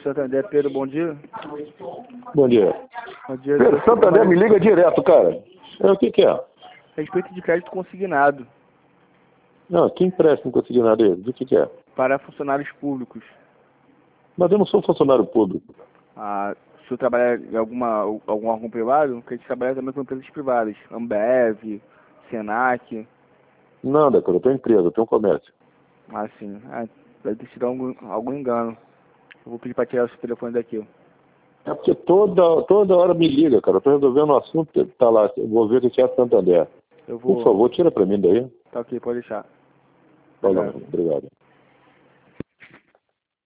Santander, Pedro, bom dia. Bom dia. Bom dia. Pedro, Santander me liga direto, cara. O que é? Respeito de crédito consignado Não, que empréstimo consignado é? Do que é? para funcionários públicos. Mas eu não sou funcionário público. O senhor trabalha em algum órgão privado? Porque a gente trabalha também com empresas privadas. Ambev, Senac. Nada, cara, eu tenho empresa, eu tenho comércio. Sim. Deve ter sido algum engano. Eu vou pedir para tirar o seu telefone daqui. É porque toda hora me liga, cara. Eu tô resolvendo um assunto, tá lá, eu vou ver que é Santander. Por favor, tira pra mim daí. Tá ok, pode deixar. Obrigado.